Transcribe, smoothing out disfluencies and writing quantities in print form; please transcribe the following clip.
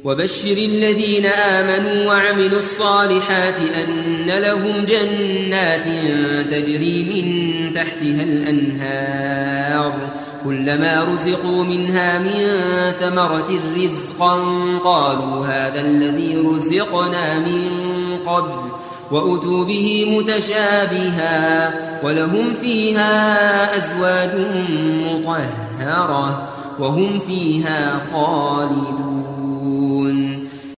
وبشر الذين آمنوا وعملوا الصالحات أن لهم جنات تجري من تحتها الأنهار كلما رزقوا منها من ثمرة رزقا قالوا هذا الذي رزقنا من قبل وأتوا به متشابها ولهم فيها أزواج مطهرة وهم فيها خالدون.